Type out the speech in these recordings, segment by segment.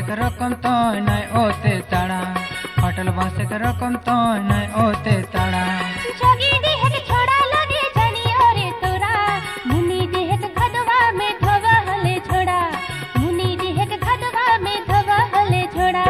बांसक रकम तो नहीं ओते ताड़ा होटल बांसक रकम तो नहीं ओते ताड़ा जोगी देहक छोड़ा लगे जनियो रे तोरा मुनि देहक खदवा में धोवा हले छोड़ा मुनि देहक खदवा में धोवा हले छोड़ा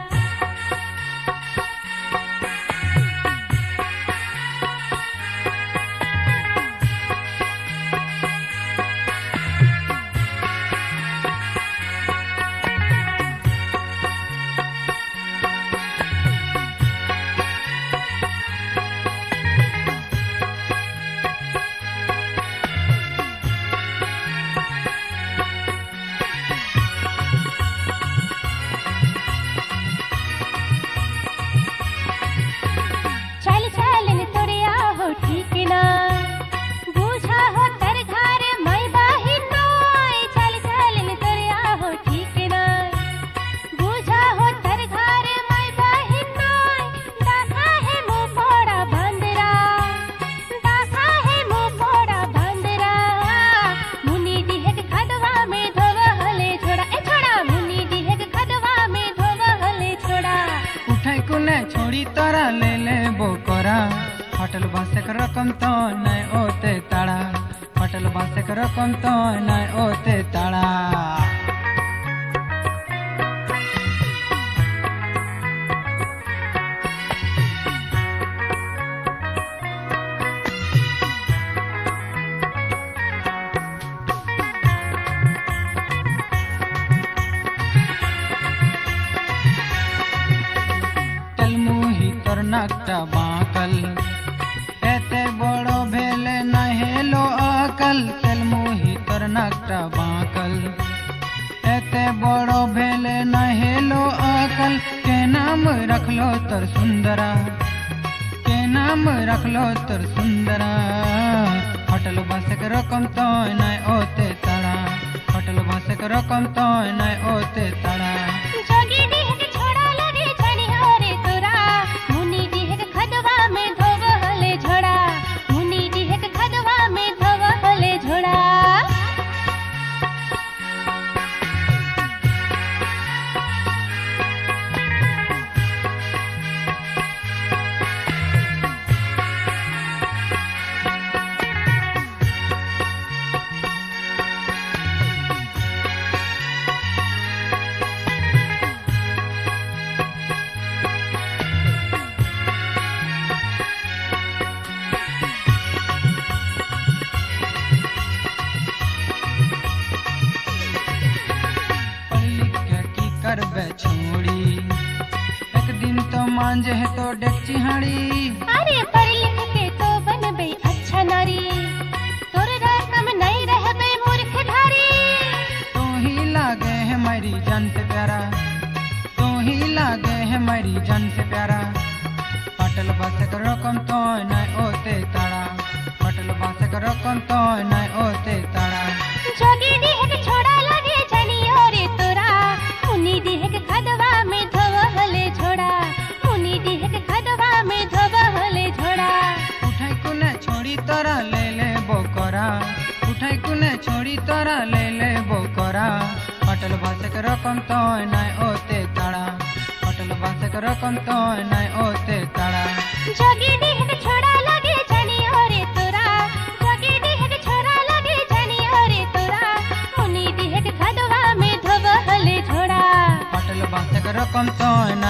ठीक ना बूझा हो तर घर मैं बाही नोय चल चल तोरिया हो ठीक ना बूझा हो तर घर मैं बाही नोय दाखा है मुंह फोड़ा बंदरा दाखा है मुंह फोड़ा बंदरा मुनि दिहक खदवा में धोवा हले छोड़ा ए छोड़ा मुनि दिहक खदवा में धोवा हले छोड़ा उठाई कुने छोड़ी तारा ले ले बोकरा होटल बांसक रकम तो नहीं ओते ताड़ा होटल बांसक रकम तो नहीं ओते ताड़ा तलमुही तोर नाकटा बांकल एते बड़ो भेले नहेलो अकल तेलमुही तोर नाकटा बांकल एते बड़ो भेले नहेलो अकल के नाम रखलो तोर सुंदरा के नाम रखलो तोर सुंदरा होटल बांसक रकम तो नहीं ओते ताड़ा होटल बांसक रकम तो नहीं ओते ताड़ा जोगी देहक छोड़ा लगे जनियो रे तोरा मुनि देहक खदवा में धोवा हले छोड़ा मुनि देहक खदवा में धोवा हले छोड़ा करबे छोड़ी एक दिन तो मांझे है तो डेकची हाड़ी अरे पढ़ लिख के तो बनबे अच्छा नारी तोर रकम नहीं रहबे मूर्ख धारी तो ही लागे है मेरी जान से प्यारा तो ही लागे है मेरी जान से प्यारा होटल बांसक रकम तो नहीं ओते ताड़ा होटल बांसक रकम तो नहीं ओते ताड़ा जोगी देहक छोड़ा लगे जनियो रे तोरा मुनि देहक खदवा में धोवा हले छोड़ा मुनि देहक खदवा में धोवा हले छोड़ा उठाई कुने छोड़ी तोरा ले ले बोकरा उठाई कुने छोड़ी तोरा ले ले बोकरा होटल बांसक रकम तो नहीं ओते ताड़ा होटल बांसक रकम तो नहीं ओते ताड़ा जोगी देहक छोड़ा लगे जनियो रे तोरा जोगी देहक छोड़ा लगे जनियो रे तोरा मुनि देहक खदवा में धोवा हले छोड़ा होटल बांसक रकम तो नहीं